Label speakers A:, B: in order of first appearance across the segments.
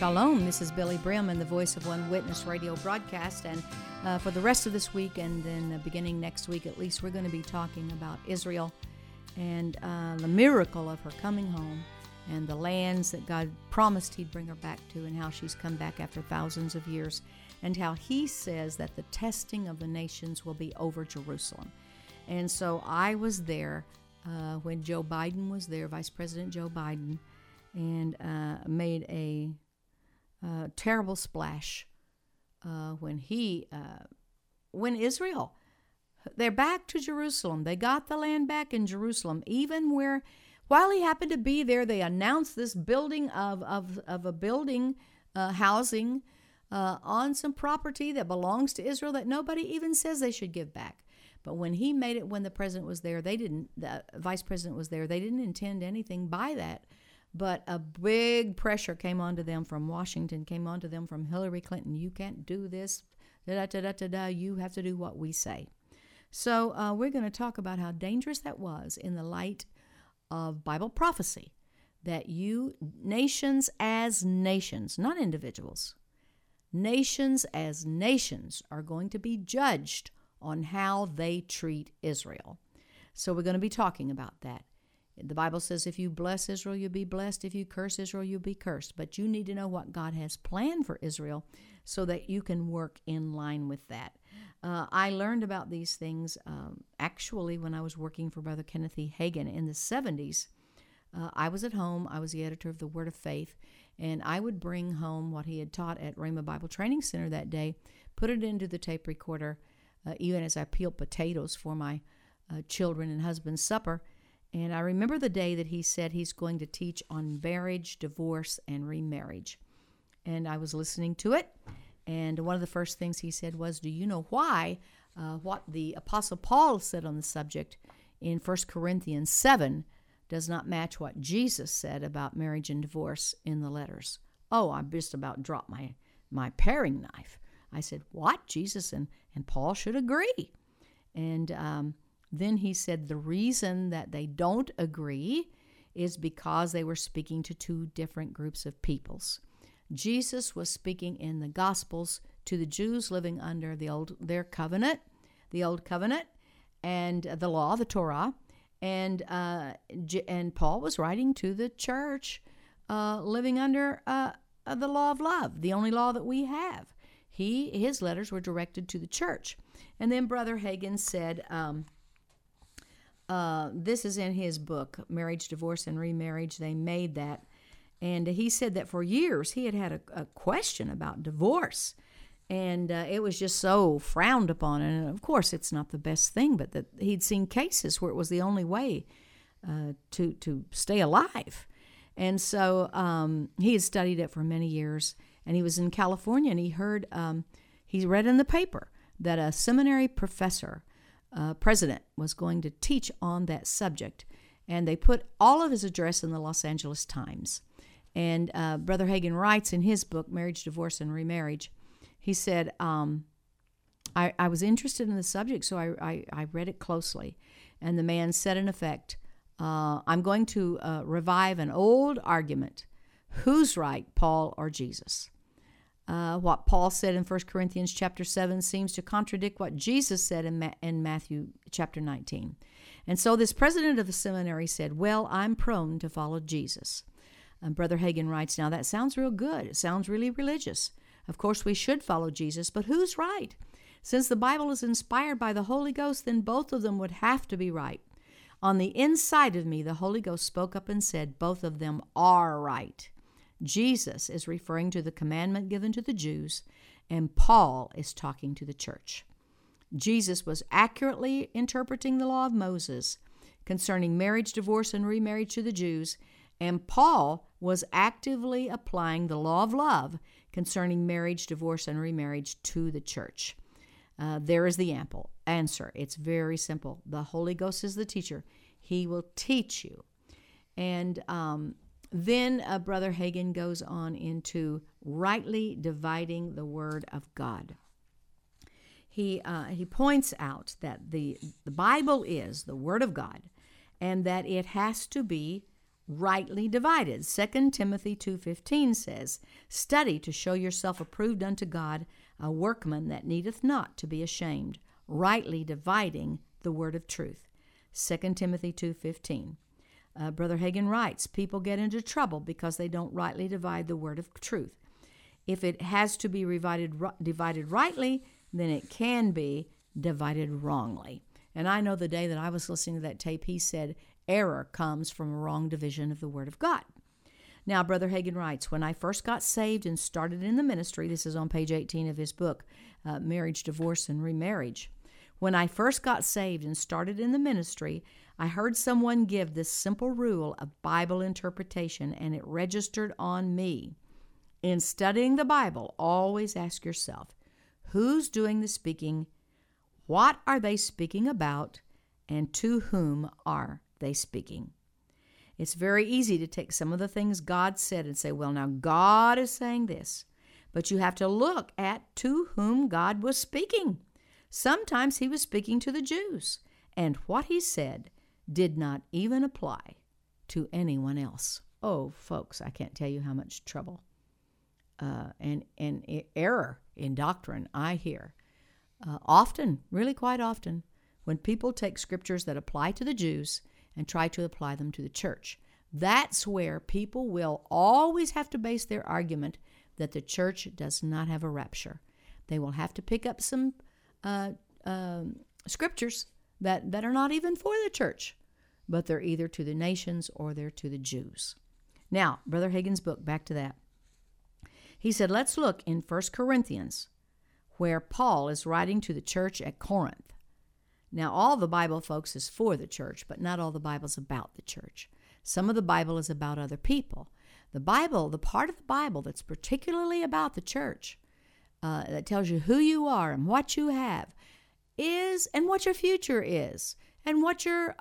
A: Shalom. This is Billy Brim and the Voice of One Witness radio broadcast. And for the rest of this week and then beginning next week at least, we're going to be talking about Israel and the miracle of her coming home and the lands that God promised He'd bring her back to, and how she's come back after thousands of years, and how He says that the testing of the nations will be over Jerusalem. And so I was there when Joe Biden was there, Vice President Joe Biden, and made a terrible splash when Israel, they're back to Jerusalem. They got the land back in Jerusalem, even while he happened to be there, they announced this building of a building housing on some property that belongs to Israel that nobody even says they should give back. But when he made it, when the president was there, the vice president was there, they didn't intend anything by that. But a big pressure came onto them from Washington, came onto them from Hillary Clinton. You can't do this, you have to do what we say. So we're going to talk about how dangerous that was in the light of Bible prophecy, that nations as nations, not individuals, nations as nations are going to be judged on how they treat Israel. So we're going to be talking about that. The Bible says if you bless Israel, you'll be blessed. If you curse Israel, you'll be cursed. But you need to know what God has planned for Israel so that you can work in line with that. I learned about these things actually when I was working for Brother Kenneth E. Hagin in the 70s. I was at home. I was the editor of the Word of Faith, and I would bring home what he had taught at Rhema Bible Training Center that day, put it into the tape recorder, even as I peeled potatoes for my children and husband's supper. And I remember the day that he said he's going to teach on marriage, divorce, and remarriage. And I was listening to it, and one of the first things he said was, do you know why what the Apostle Paul said on the subject in 1 Corinthians 7 does not match what Jesus said about marriage and divorce in the letters? Oh, I just about dropped my paring knife. I said, what? Jesus and Paul should agree. And then he said the reason that they don't agree is because they were speaking to two different groups of peoples. Jesus was speaking in the Gospels to the Jews living under the Old Covenant, and the law, the Torah, and Paul was writing to the church living under the law of love, the only law that we have. His letters were directed to the church. And then Brother Hagin said, this is in his book, Marriage, Divorce, and Remarriage. They made that. And he said that for years he had a question about divorce. And it was just so frowned upon. And of course, it's not the best thing, but that he'd seen cases where it was the only way to stay alive. And so he had studied it for many years. And he was in California, and he read in the paper that a seminary professor, president, was going to teach on that subject. And they put all of his address in the Los Angeles Times. And Brother Hagin writes in his book, Marriage, Divorce, and Remarriage, he said, I was interested in the subject, so I read it closely. And the man said, in effect, I'm going to revive an old argument. Who's right, Paul or Jesus? What Paul said in 1 Corinthians chapter 7 seems to contradict what Jesus said in Matthew chapter 19. And so this president of the seminary said, well, I'm prone to follow Jesus. And Brother Hagin writes, now that sounds real good. It sounds really religious. Of course, we should follow Jesus, but who's right? Since the Bible is inspired by the Holy Ghost, then both of them would have to be right. On the inside of me, the Holy Ghost spoke up and said, both of them are right. Jesus is referring to the commandment given to the Jews, and Paul is talking to the church. Jesus was accurately interpreting the law of Moses concerning marriage, divorce, and remarriage to the Jews, and Paul was actively applying the law of love concerning marriage, divorce, and remarriage to the church. There is the ample answer. It's very simple. The Holy Ghost is the teacher. He will teach you. And then Brother Hagin goes on into rightly dividing the Word of God. He points out that the Bible is the Word of God, and that it has to be rightly divided. 2 Timothy 2:15 says, "Study to show yourself approved unto God, a workman that needeth not to be ashamed, rightly dividing the word of truth." 2 Timothy 2:15. Brother Hagin writes, people get into trouble because they don't rightly divide the word of truth. If it has to be divided rightly, then it can be divided wrongly. And I know the day that I was listening to that tape, he said, error comes from a wrong division of the Word of God. Now, Brother Hagin writes, when I first got saved and started in the ministry, this is on page 18 of his book, Marriage, Divorce, and Remarriage. When I first got saved and started in the ministry, I heard someone give this simple rule of Bible interpretation, and it registered on me. In studying the Bible, always ask yourself, who's doing the speaking? What are they speaking about? And to whom are they speaking? It's very easy to take some of the things God said and say, well, now God is saying this. But you have to look at to whom God was speaking. Sometimes he was speaking to the Jews, and what he said did not even apply to anyone else. Oh, folks, I can't tell you how much trouble and error in doctrine I hear. Often, really quite often, when people take scriptures that apply to the Jews and try to apply them to the church. That's where people will always have to base their argument that the church does not have a rapture. They will have to pick up some scriptures that are not even for the church, but they're either to the nations or they're to the Jews. Now, Brother Hagin's book, back to that. He said, let's look in 1 Corinthians, where Paul is writing to the church at Corinth. Now, all the Bible, folks, is for the church, but not all the Bible's about the church. Some of the Bible is about other people. The Bible, the part of the Bible that's particularly about the church, that tells you who you are and what you have is, and what your future is, and what your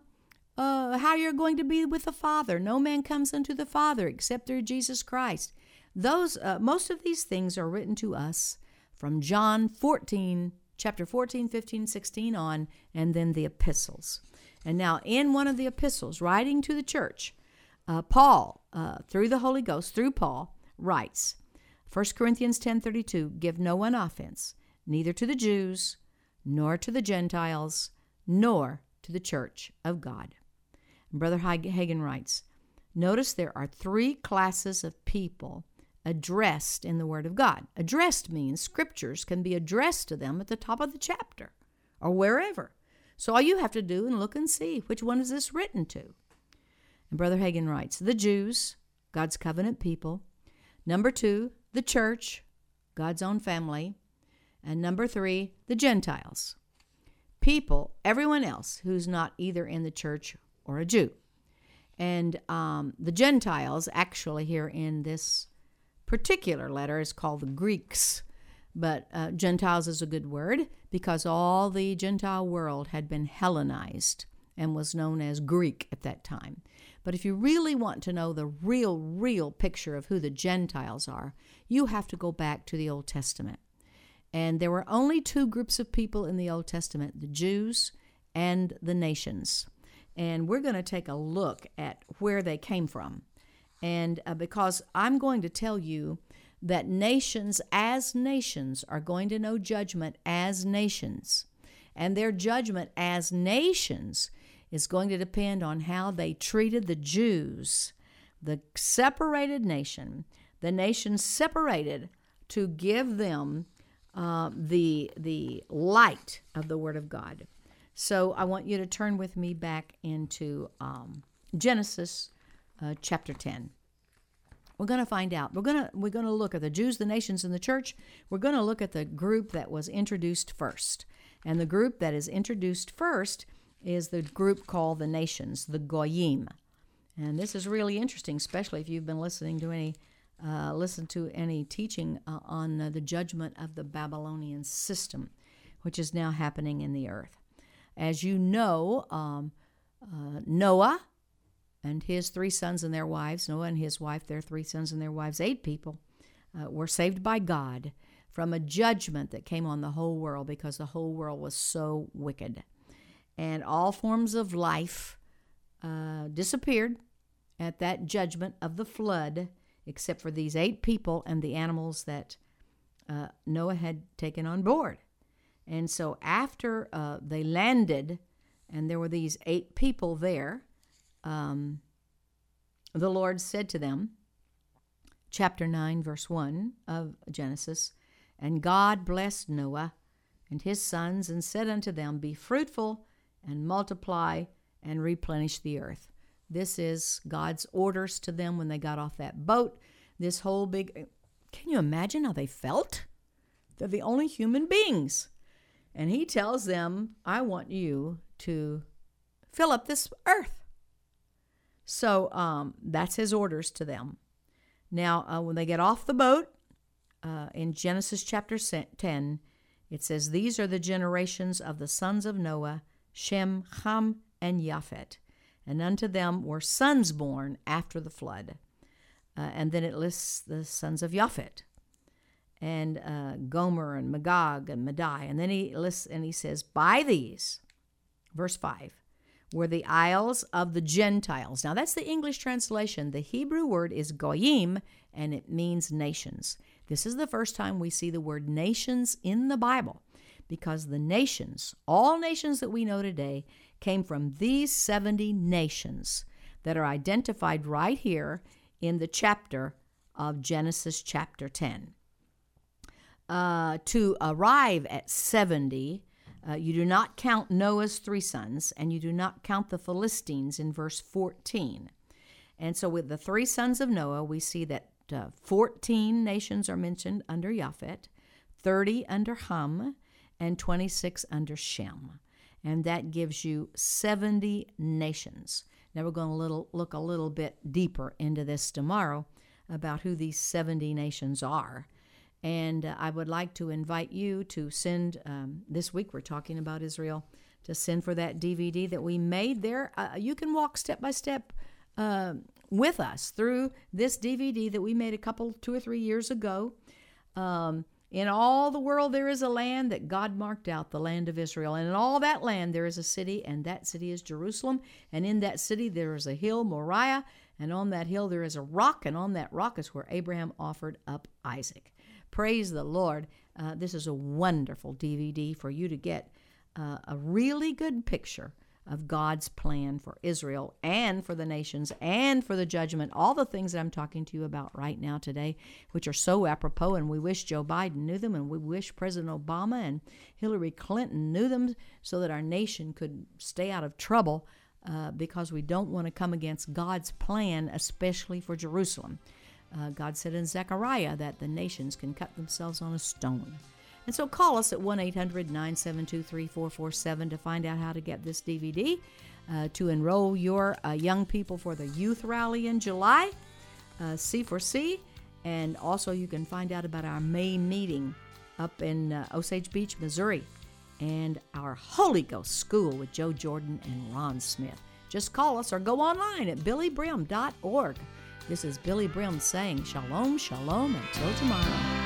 A: how you're going to be with the Father. No man comes unto the Father except through Jesus Christ. Those most of these things are written to us from John 14, chapter 14, 15, 16 on, and then the epistles. And now in one of the epistles, writing to the church, Paul, through the Holy Ghost, through Paul, writes, 1 Corinthians 10:32, give no one offense, neither to the Jews, nor to the Gentiles, nor to the church of God. And Brother Hagin writes, notice there are three classes of people addressed in the Word of God. Addressed means scriptures can be addressed to them at the top of the chapter or wherever. So all you have to do and look and see, which one is this written to? And Brother Hagin writes, the Jews, God's covenant people. Number 2, the church, God's own family. And number 3, the Gentiles. People, everyone else who's not either in the church or a Jew. And the Gentiles, actually here in this particular letter, is called the Greeks. But Gentiles is a good word because all the Gentile world had been Hellenized and was known as Greek at that time. But if you really want to know the real picture of who the Gentiles are, you have to go back to the Old Testament. And there were only 2 groups of people in the Old Testament, the Jews and the nations. And we're going to take a look at where they came from. And because I'm going to tell you that nations as nations are going to know judgment as nations. And their judgment as nations is going to depend on how they treated the Jews, the separated nation, the nation separated to give them the light of the Word of God. So I want you to turn with me back into Genesis chapter 10. We're going to find out. We're going to look at the Jews, the nations, and the church. We're going to look at the group that was introduced first. And the group that is introduced first is the group called the nations, the Goyim. And this is really interesting, especially if you've been listening to any teaching on the judgment of the Babylonian system, which is now happening in the earth. As you know, Noah and his 3 sons and their wives, Noah and his wife, their 3 sons and their wives, 8 people, were saved by God from a judgment that came on the whole world because the whole world was so wicked. And all forms of life disappeared at that judgment of the flood, except for these 8 people and the animals that Noah had taken on board. And so after they landed, and there were these 8 people there, the Lord said to them, chapter 9, verse 1 of Genesis, "And God blessed Noah and his sons, and said unto them, Be fruitful, and multiply, and replenish the earth." This is God's orders to them when they got off that boat. This whole big... Can you imagine how they felt? They're the only human beings. And he tells them, I want you to fill up this earth. So that's his orders to them. Now, when they get off the boat, in Genesis chapter 10, it says, "These are the generations of the sons of Noah, Shem, Ham, and Japhet. And unto them were sons born after the flood." And then it lists the sons of Japhet, and Gomer, and Magog, and Madai. And then he lists, and he says, "By these," verse 5, "were the isles of the Gentiles." Now, that's the English translation. The Hebrew word is goyim, and it means nations. This is the first time we see the word nations in the Bible, because the nations, all nations that we know today, came from these 70 nations that are identified right here in the chapter of Genesis chapter 10. To arrive at 70, you do not count Noah's 3 sons, and you do not count the Philistines in verse 14. And so with the 3 sons of Noah, we see that 14 nations are mentioned under Japhet, 30 under Ham, and 26 under Shem. And that gives you 70 nations. Now we're going to look a little bit deeper into this tomorrow about who these 70 nations are. And I would like to invite you to send, this week we're talking about Israel, to send for that DVD that we made there. You can walk step by step with us through this DVD that we made 2 or 3 years ago. In all the world there is a land that God marked out, the land of Israel. And in all that land there is a city, and that city is Jerusalem. And in that city there is a hill, Moriah, and on that hill there is a rock, and on that rock is where Abraham offered up Isaac. Praise the Lord. This is a wonderful DVD for you to get a really good picture of God's plan for Israel and for the nations and for the judgment, all the things that I'm talking to you about right now today, which are so apropos, and we wish Joe Biden knew them, and we wish President Obama and Hillary Clinton knew them so that our nation could stay out of trouble, because we don't want to come against God's plan, especially for Jerusalem. God said in Zechariah that the nations can cut themselves on a stone. And so call us at 1-800-972-3447 to find out how to get this DVD, to enroll your young people for the youth rally in July, C4C, and also you can find out about our May meeting up in Osage Beach, Missouri, and our Holy Ghost School with Joe Jordan and Ron Smith. Just call us or go online at billybrim.org. This is Billy Brim saying shalom, shalom, until tomorrow.